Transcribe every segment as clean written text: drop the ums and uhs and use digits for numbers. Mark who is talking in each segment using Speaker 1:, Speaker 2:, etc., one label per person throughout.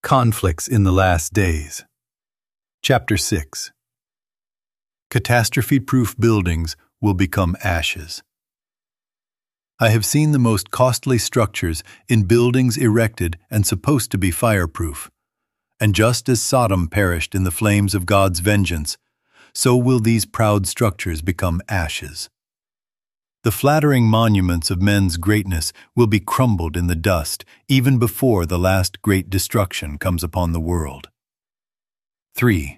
Speaker 1: Conflicts in the Last Days. Chapter 6. Catastrophe-proof buildings will become ashes. I have seen the most costly structures in buildings erected and supposed to be fireproof. And just as Sodom perished in the flames of God's vengeance, so will these proud structures become ashes. The flattering monuments of men's greatness will be crumbled in the dust even before the last great destruction comes upon the world. 3.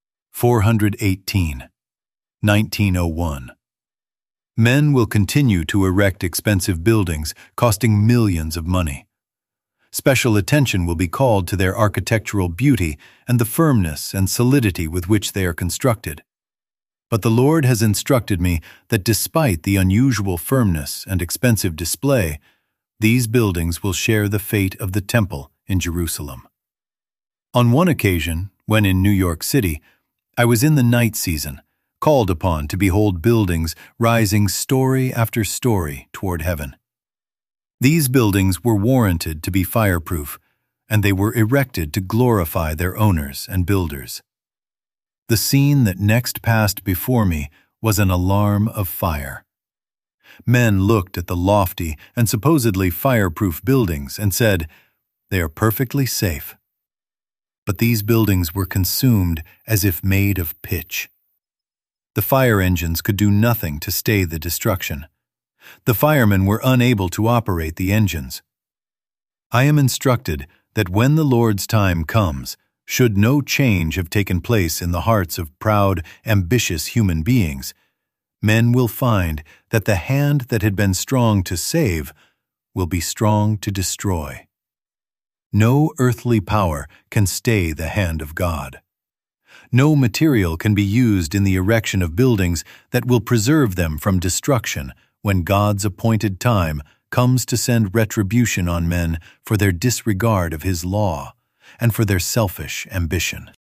Speaker 1: 418. 1901. Men will continue to erect expensive buildings costing millions of money. Special attention will be called to their architectural beauty and the firmness and solidity with which they are constructed. But the Lord has instructed me that despite the unusual firmness and expensive display, these buildings will share the fate of the temple in Jerusalem. On one occasion, when in New York City, I was in the night season, called upon to behold buildings rising story after story toward heaven. These buildings were warranted to be fireproof, and they were erected to glorify their owners and builders. The scene that next passed before me was an alarm of fire. Men looked at the lofty and supposedly fireproof buildings and said, "They are perfectly safe." But these buildings were consumed as if made of pitch. The fire engines could do nothing to stay the destruction. The firemen were unable to operate the engines. I am instructed that when the Lord's time comes, should no change have taken place in the hearts of proud, ambitious human beings, men will find that the hand that had been strong to save will be strong to destroy. No earthly power can stay the hand of God. No material can be used in the erection of buildings that will preserve them from destruction when God's appointed time comes to send retribution on men for their disregard of His law and for their selfish ambition.